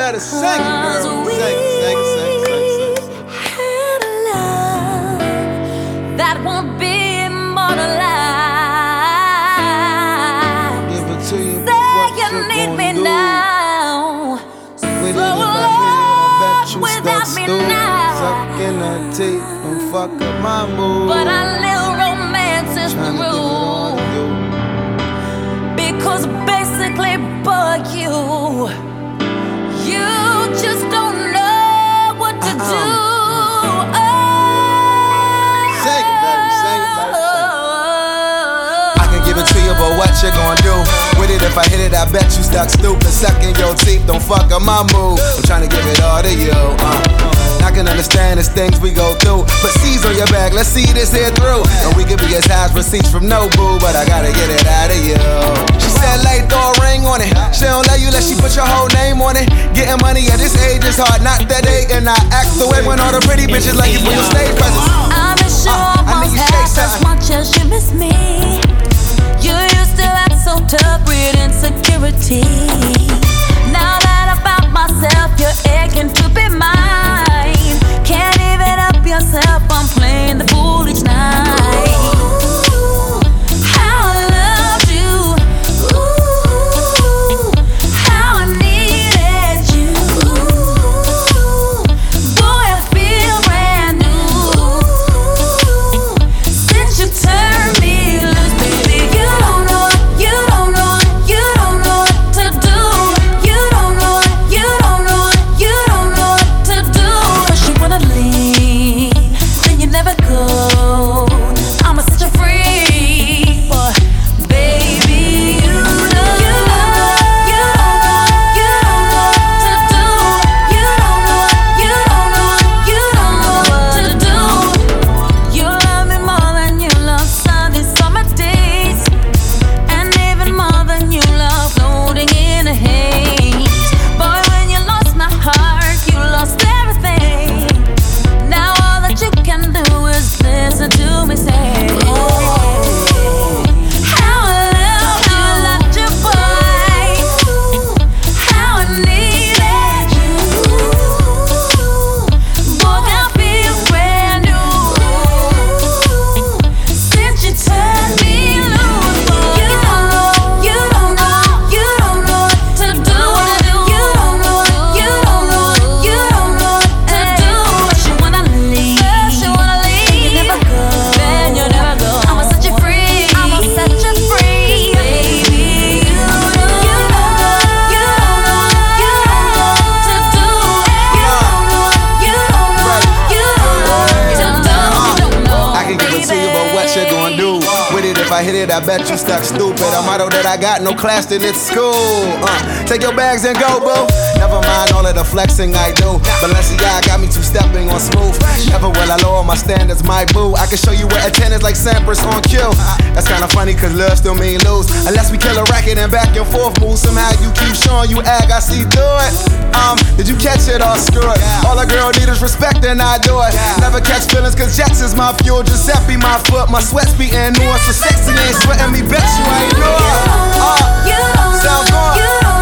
better sing it, girl. Sing. Had a love that won't be immortalized. Give it to you, Say what you need me do? now. With it, So if I hit it, I bet you without stuck me stupid. now. Sucking her teeth and fuck up my mood. But a little romance is Tryna give it all through. to you. Because basically, boy, you just don't know what to do. Sing it, baby, sing it, baby, I can give it to you, but what you gonna do with it? If I hit it, I bet you stuck stupid. Sucking your teeth, don't fuck up my mood. I'm tryna give it all to you. I can understand it's things we go through, but C's on your back, let's see this here through. And we could be as high as receipts from no boo, but I gotta get it out of you. She said, lay, throw a ring on it. She don't let you, let she put your whole name on it. Getting money at this age is hard, not that age, and I act the way when all the pretty bitches like you for your stage presence. I miss you almost half as much as you miss me. You used to act so tough with insecurity. Now that I found myself, you're aching to be mine. Can't even help yourself, I'm playing the fool each night. How I loved you, how I needed you. Boy, I feel brand new since you turned me loose, baby. You don't know what to do. You don't know what to do. First you wanna leave, then you never go. I'm such a freak, boy, baby. You don't know what to do. You don't know what to do. You love me more than you love sunny summer days, and even more than you love floating in a haze. Boy, when you lost my heart, you lost everything. Now all that you can do is listen to me say, how I loved you, boy. How I needed you. Boy, I feel brand new since you turned me loose. You don't know what to do. You don't know what to do. First you wanna leave, then you never go. I'm such a freak, baby. You don't know what to do. I can give it to you, but what you gonna do with it? If I hit it, I bet you stuck stupid. A motto that I got no class in its school. Take your bags and go, boo. Never mind all of the flexing I do. Balenciaga got me two-stepping on smooth. Never will I lower my standards, my boo. I can show you where attendance like Sampras on cue. That's kinda funny, cause love still mean lose. Unless we kill a racket and back and forth move. Somehow you keep showing you ag, I see through it. Did you catch it or screw it? All a girl need is respect and I do it. Never catch feelings cause Jax is my fuel. Giuseppe my foot, my sweat's beating nuance. So sexy ain't sweating me, bet you ain't know it. Sounds good.